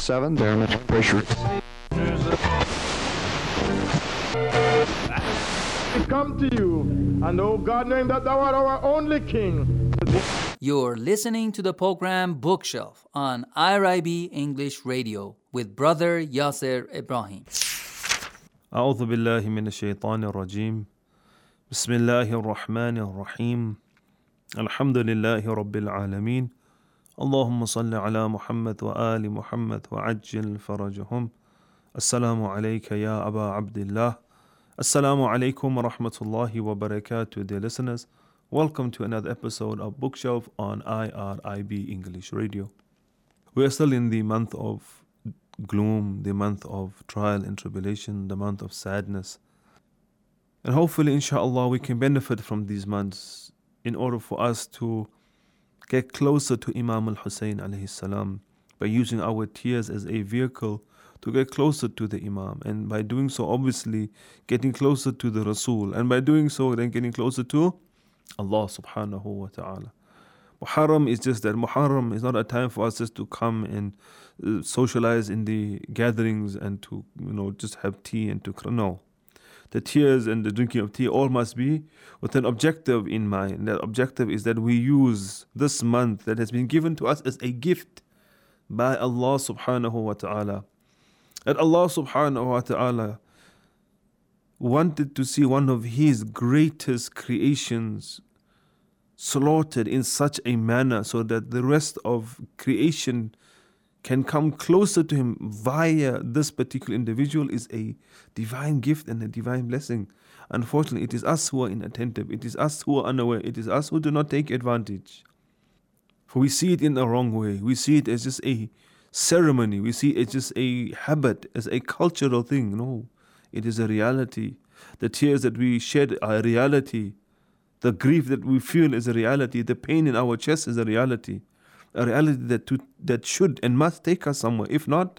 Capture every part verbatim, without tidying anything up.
seven, barometric pressure. We come to you, and oh God, knowing that thou art our only King. You're listening to the program Bookshelf on I R I B English Radio with Brother Yasser Ibrahim. أعوذ بالله من الشيطان الرجيم بسم الله الرحمن الرحيم الحمد لله رب العالمين اللهم صل على محمد وآل محمد وعجل فرجهم السلام عليك يا أبا عبد الله Assalamu alaikum wa rahmatullahi wa barakatuh, dear listeners. Welcome to another episode of Bookshelf on I R I B English Radio. We are still in the month of gloom, the month of trial and tribulation, the month of sadness. And hopefully, inshallah, we can benefit from these months in order for us to get closer to Imam al-Hussein alayhi salam by using our tears as a vehicle to get closer to the Imam, and by doing so, obviously, getting closer to the Rasul, and by doing so, then getting closer to Allah subhanahu wa ta'ala. Muharram is just that. Muharram is not a time for us just to come and uh, socialize in the gatherings and to, you know, just have tea and to, no. The tears and the drinking of tea all must be with an objective in mind. That objective is that we use this month that has been given to us as a gift by Allah subhanahu wa ta'ala. That Allah subhanahu wa ta'ala wanted to see one of His greatest creations slaughtered in such a manner so that the rest of creation can come closer to Him via this particular individual is a divine gift and a divine blessing. Unfortunately, it is us who are inattentive. It is us who are unaware. It is us who do not take advantage. For we see it in the wrong way. We see it as just a ceremony. We see it's just a habit, as a cultural thing. No, it is a reality. The tears that we shed are a reality. The grief that we feel is a reality. The pain in our chest is a reality. A reality that to, that should and must take us somewhere. If not,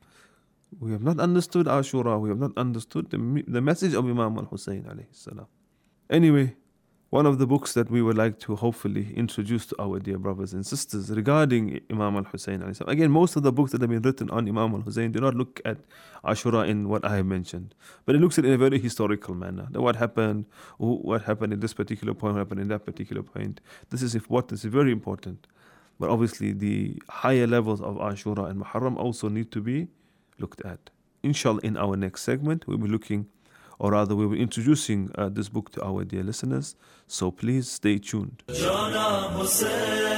we have not understood Ashura. We have not understood the, the message of Imam al-Hussein alayhi salam. Anyway, one of the books that we would like to hopefully introduce to our dear brothers and sisters regarding Imam al-Hussein alayhi salam. Again, most of the books that have been written on Imam al-Hussein do not look at Ashura in what I have mentioned, but it looks at it in a very historical manner. That what happened, what happened in this particular point, what happened in that particular point. This is if what is very important. But obviously the higher levels of Ashura and Muharram also need to be looked at. Inshallah, in our next segment, we'll be looking, or rather we'll be introducing uh, this book to our dear listeners. So please stay tuned. Jana Hussein,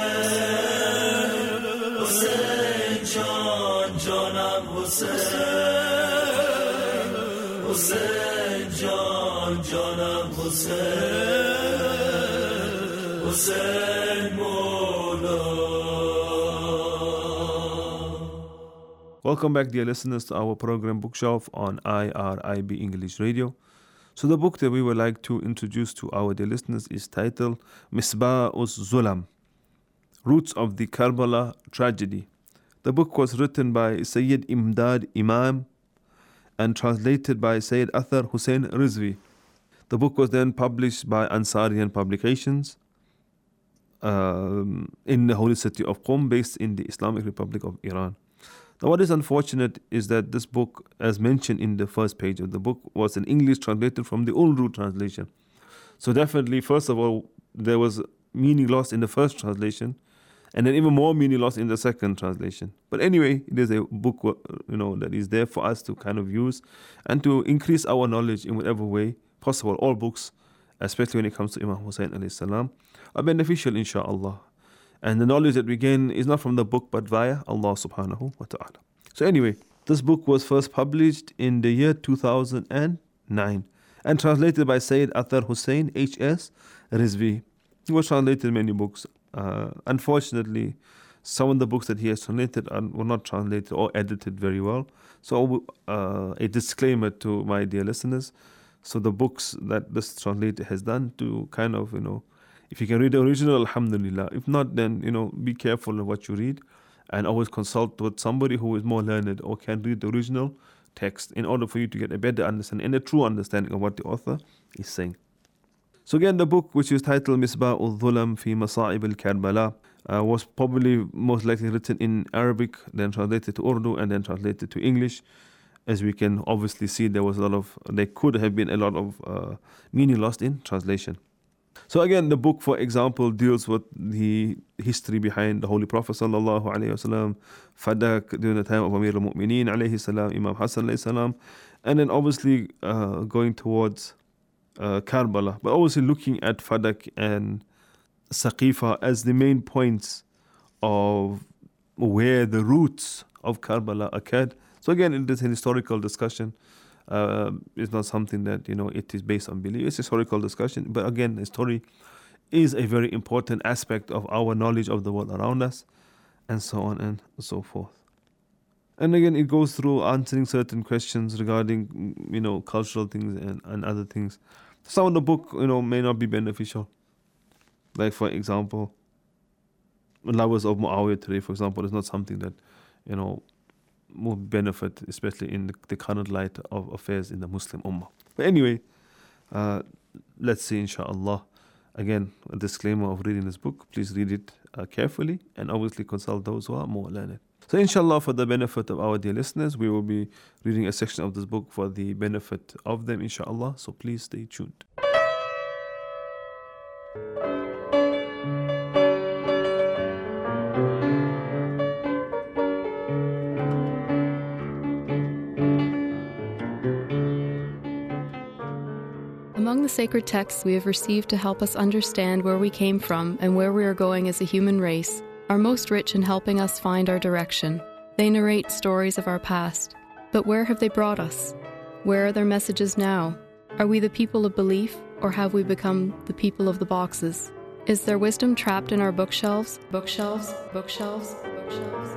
Hussein John, Jana Hussein, Hussein John, Jana Hussein, Hussein Mola. Welcome back, dear listeners, to our program Bookshelf on I R I B English Radio. So the book that we would like to introduce to our dear listeners is titled Misbah uz-Zulam, Roots of the Karbala Tragedy. The book was written by Sayyid Imdad Imam and translated by Sayyid Athar Hussein Rizvi. The book was then published by Ansarian Publications um, in the holy city of Qom, based in the Islamic Republic of Iran. Now, what is unfortunate is that this book, as mentioned in the first page of the book, was in English translated from the Urdu translation. So definitely, first of all, there was meaning lost in the first translation, and then even more meaning lost in the second translation. But anyway, it is a book, you know, that is there for us to kind of use and to increase our knowledge in whatever way possible. All books, especially when it comes to Imam Hussein alayhi salam, are beneficial, inshaAllah. And the knowledge that we gain is not from the book, but via Allah subhanahu wa ta'ala. So anyway, this book was first published in the year two thousand nine and translated by Sayyid Athar Hussein H S Rizvi. He was translated many books. Uh, unfortunately, some of the books that he has translated are, were not translated or edited very well. So uh, a disclaimer to my dear listeners. So the books that this translator has done to kind of, you know, if you can read the original, alhamdulillah. If not, then, you know, be careful of what you read and always consult with somebody who is more learned or can read the original text in order for you to get a better understanding and a true understanding of what the author is saying. So again, the book, which is titled Misbah ul-Dhulam fi Masa'ib al-Karbala, uh, was probably most likely written in Arabic, then translated to Urdu, and then translated to English. As we can obviously see, there was a lot of, there could have been a lot of uh, meaning lost in translation. So again, the book, for example, deals with the history behind the Holy Prophet sallallahu alaihi wasallam, Fadak during the time of Amir al-Mu'mineen alayhi salam, Imam Hassan alayhi salam, and then obviously uh, going towards uh, Karbala, but obviously looking at Fadak and Saqifa as the main points of where the roots of Karbala occurred. So again, it is an historical discussion. Uh, it's not something that, you know, it is based on belief. It's a historical discussion. But again, the story is a very important aspect of our knowledge of the world around us, and so on and so forth. And again, it goes through answering certain questions regarding, you know, cultural things and, and other things. Some of the book, you know, may not be beneficial. Like, for example, lovers of Muawiyah today, for example, is not something that, you know, would benefit, especially in the, the current light of affairs in the Muslim Ummah. But anyway, uh, let's see, inshallah. Again, a disclaimer of reading this book. Please read it uh, carefully and obviously consult those who are more learned. So inshallah, for the benefit of our dear listeners, we will be reading a section of this book for the benefit of them, inshallah. So please stay tuned. Among the sacred texts we have received to help us understand where we came from and where we are going as a human race are most rich in helping us find our direction. They narrate stories of our past. But where have they brought us? Where are their messages now? Are we the people of belief, or have we become the people of the boxes? Is there wisdom trapped in our bookshelves? Bookshelves, bookshelves, bookshelves.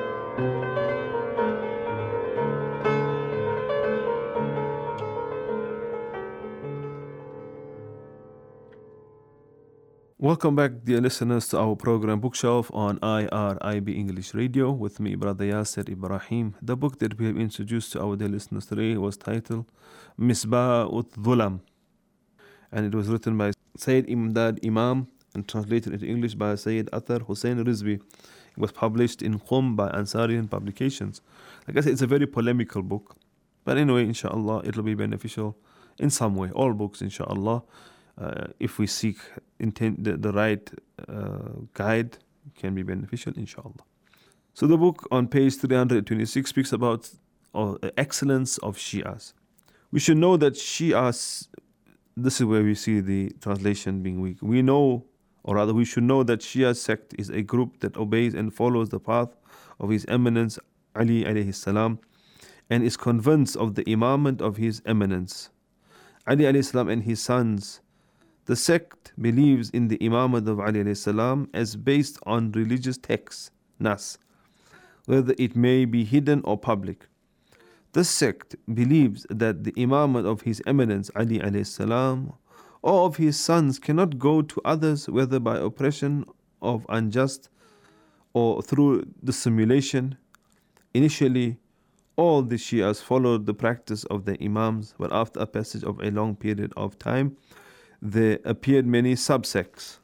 Welcome back, dear listeners, to our program Bookshelf on I R I B English Radio with me, Brother Yasser Ibrahim. The book that we have introduced to our dear listeners today was titled Misbah ut-Dhulam, and it was written by Sayyid Imdad Imam and translated into English by Sayyid Athar Hussein Rizvi. It was published in Qum by Ansarian Publications. Like I said, it's a very polemical book, but anyway, inshallah, it'll be beneficial in some way. All books, inshallah, Uh, if we seek intent, the, the right uh, guide, can be beneficial, inshallah. So the book on page three hundred twenty-six speaks about uh, the excellence of Shias. We should know that Shias, this is where we see the translation being weak. We know, or rather we should know that Shia sect is a group that obeys and follows the path of His Eminence Ali alayhi salam and is convinced of the imamate of His Eminence Ali alayhi salam and his sons. The sect believes in the imamate of Ali alayhi salam as based on religious texts, nas, whether it may be hidden or public. The sect believes that the imamate of His Eminence Ali alayhi salam or of his sons cannot go to others, whether by oppression of unjust or through dissimulation. Initially, all the Shias followed the practice of the imams, but after a passage of a long period of time, there appeared many subsects.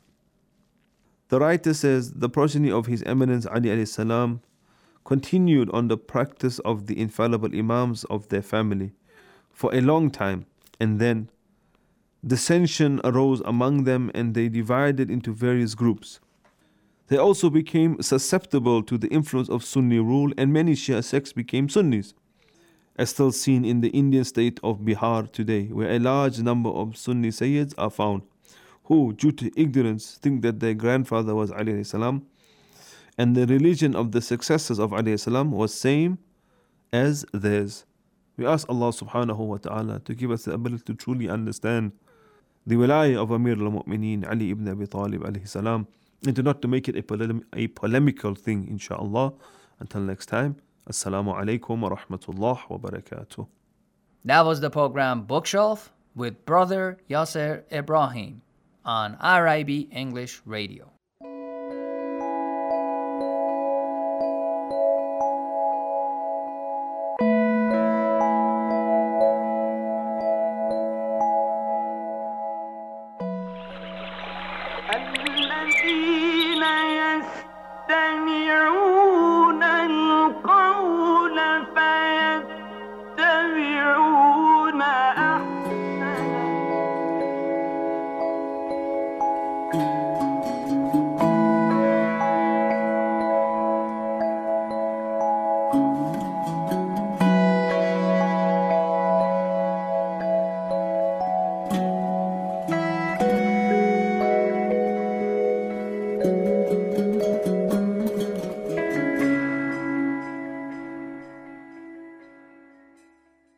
The writer says the progeny of His Eminence Ali alayhi salam continued on the practice of the infallible imams of their family for a long time, and then dissension arose among them and they divided into various groups. They also became susceptible to the influence of Sunni rule, and many Shia sects became Sunnis, as still seen in the Indian state of Bihar today, where a large number of Sunni Sayyids are found, who, due to ignorance, think that their grandfather was Ali alayhi salam, and the religion of the successors of Ali alayhi salam was same as theirs. We ask Allah subhanahu wa ta'ala to give us the ability to truly understand the wilayah of Amir al-Mu'mineen Ali ibn Abi Talib alayhi salam, and to not to make it a, polem- a polemical thing, inshallah. Until next time, Assalamu alaikum wa rahmatullah wa barakatuh. That was the program Bookshelf with Brother Yasser Ibrahim on I R I B English Radio.